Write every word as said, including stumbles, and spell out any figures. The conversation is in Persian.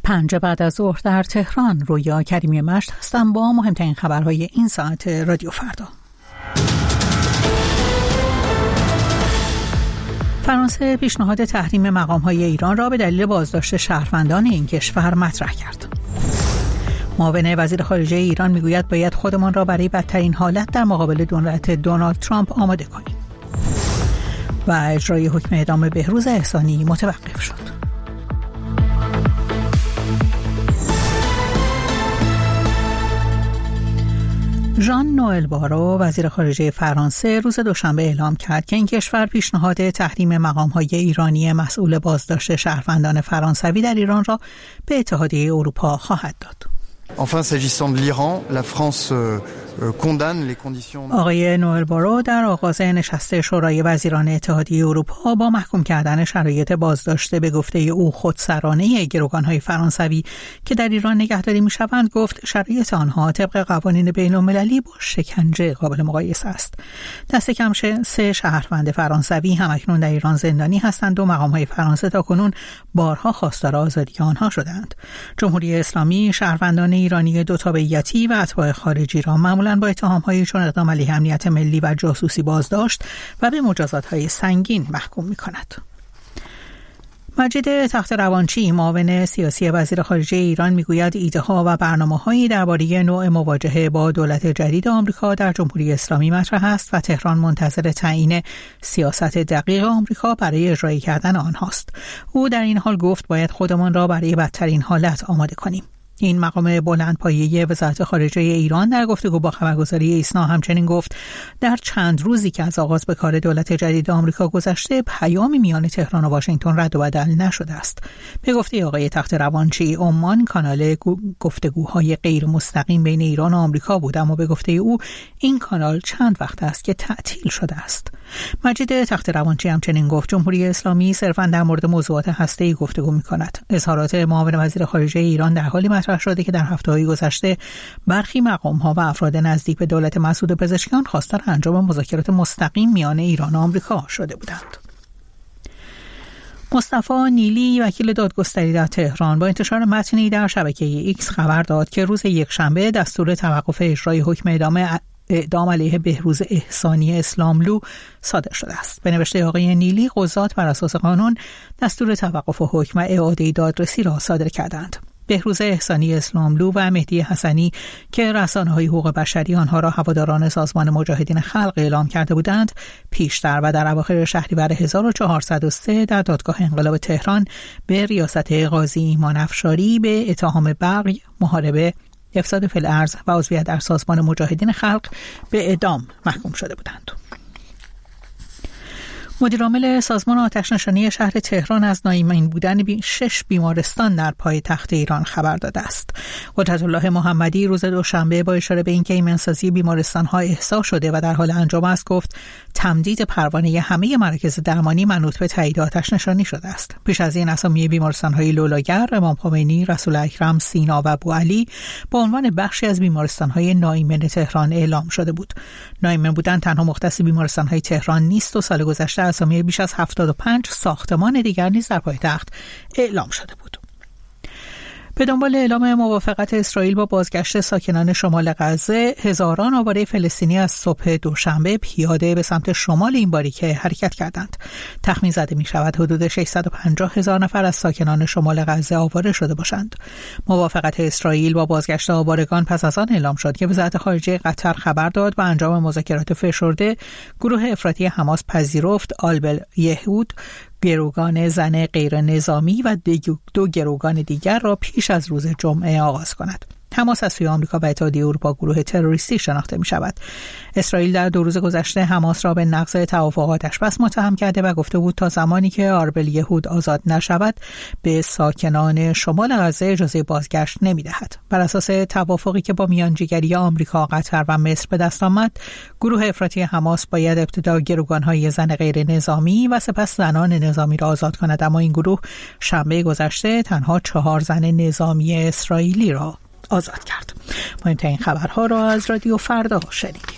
پنج بعد از ظهر در تهران. رویا کریمی مشت هستم با مهمترین خبرهای این ساعت رادیو فردا. فرانسه پیشنهاد تحریم مقام‌های ایران را به دلیل بازداشت شهروندان این کشور مطرح کرد. معاون وزیر خارجه ایران میگوید باید خودمان را برای بدترین حالت در مقابل دولت دونالد ترامپ آماده کنیم. و اجرای حکم اعدام بهروز احسانی متوقف شد. ژان نوئل بارو وزیر خارجه فرانسه روز دوشنبه اعلام کرد که این کشور پیشنهاد تحریم مقام‌های ایرانی مسئول بازداشت شهروندان فرانسوی در ایران را به اتحادیه اروپا خواهد داد. Enfin, s'agissant de l'Iran, la France condamne les conditions. آقای نوئل بارو در آغاز نشست شورای وزیران اتحادیه اروپا با محکوم کردن شرایط بازداشت به گفته او خودسرانه گروگان‌های فرانسوی که در ایران نگهداری می‌شوند گفت شرایط آنها طبق قوانین بین‌المللی با شکنجه قابل مقایسه است. دست کم سه شهروند فرانسوی همکنون در ایران زندانی هستند و مقام‌های فرانسه تاکنون بارها خواستار آزادی آنها شدند. جمهوری اسلامی شهروندان ایرانی دو تابعیتی و اتباع خارجی را معمولاً با اتهام‌هایی چون اقدام علیه امنیت ملی و جاسوسی بازداشت و به مجازات‌های سنگین محکوم می‌کند. مجید تخت‌روانچی معاون سیاسی وزیر خارجه ایران میگوید ایده‌ها و برنامه‌هایی درباره نوع مواجهه با دولت جدید آمریکا در جمهوری اسلامی مطرح است و تهران منتظر تعیین سیاست دقیق آمریکا برای اجرایی کردن آنهاست. او در این حال گفت باید خودمان را برای بدترین حالت آماده کنیم. این مقام بلندپایه وزارت خارجه ایران در گفتگو با خبرگزاری ایسنا همچنین گفت در چند روزی که از آغاز به کار دولت جدید آمریکا گذشته پیامی میان تهران و واشنگتن رد و بدل نشده است. به گفته آقای تخت‌روانچی عمان کانال گفتگوهای غیر مستقیم بین ایران و آمریکا بود، اما به گفته او این کانال چند وقت است که تعطیل شده است. مجید تخت‌روانچی همچنین گفت جمهوری اسلامی صرفاً در مورد موضوعات هسته‌ای گفتگو می‌کند. اظهارات معاون وزیر خارجه ایران در حالی مطرح شده که در هفته‌های گذشته برخی مقام‌ها و افراد نزدیک به دولت مسعود پزشکیان خواستار انجام مذاکرات مستقیم میان ایران و آمریکا شده بودند. مصطفی نیلی وکیل دادگستری در تهران با انتشار متنی در شبکه ایکس خبر داد که روز یکشنبه دستور توقف اجرای حکم اعدام اعدام علیه بهروز احسانی اسلاملو صادر شده است. به نوشته آقای نیلی قضات بر اساس قانون دستور توقف حکم و اعاده دادرسی را صادر کردند. بهروز احسانی اسلاملو و مهدی حسنی که رسانه‌های حقوق بشری آنها را هواداران سازمان مجاهدین خلق اعلام کرده بودند، پیشتر و در اواخر شهریور هزار و چهارصد و سه در دادگاه انقلاب تهران به ریاست قاضی ایمان افشاری به اتهام بغی، محاربه، افساد فی الارض و عضویت در سازمان مجاهدین خلق به اعدام محکوم شده بودند. مدیرعامل سازمان آتش‌نشانی شهر تهران از ناایمن بودن بی شش بیمارستان در پایتخت ایران خبر داده است. قدرت الله محمدی روز دوشنبه با اشاره به اینکه ایمنسازی بیمارستان‌ها احصا شده و در حال انجام است گفت تمدید پروانه همه مراکز درمانی منوط به تایید آتش‌نشانی شده است. پیش از این اسامی بیمارستان‌های لولاگر، امام خمینی، رسول اکرم، سینا و بوعلی به عنوان بخشی از بیمارستان‌های ناایمن تهران اعلام شده بود. ناایمن بودن تنها مختص بیمارستان‌های تهران نیست و سال گذشته اسامی بیش از هفتاد و پنج ساختمان دیگر نیز در پایتخت اعلام شده بود. به دنبال اعلام موافقت اسرائیل با بازگشت ساکنان شمال غزه، هزاران آواره فلسطینی از صبح دوشنبه پیاده به سمت شمال این باریکه حرکت کردند. تخمین زده می شود حدود ششصد و پنجاه هزار نفر از ساکنان شمال غزه آواره شده باشند. موافقت اسرائیل با بازگشت آوارگان پس از آن اعلام شد که وزارت خارجه قطر خبر داد با انجام مذاکرات فشرده گروه افراطی حماس پذیرفت آلبل یهود گروگان زن غیر نظامی و دو گروگان دیگر را پیش از روز جمعه آغاز کند. حماس از سوی آمریکا و اتحادیه اروپا گروه تروریستی شناخته می شود. اسرائیل در دو روز گذشته حماس را به نقض توافقاتش بس متهم کرده و گفته بود تا زمانی که آربل یهود آزاد نشود به ساکنان شمال غزه اجازه بازگشت نمی دهد. بر اساس توافقی که با میانجیگری آمریکا، قطر و مصر به دست آمد، گروه افراطی حماس باید ابتدا گروگان‌های زن غیر نظامی و سپس زنان نظامی را آزاد کند، اما این گروه شنبه گذشته تنها چهار زن نظامی اسرائیلی را آزاد کرد. مهمترین خبرها را از رادیو فردا شنیدید.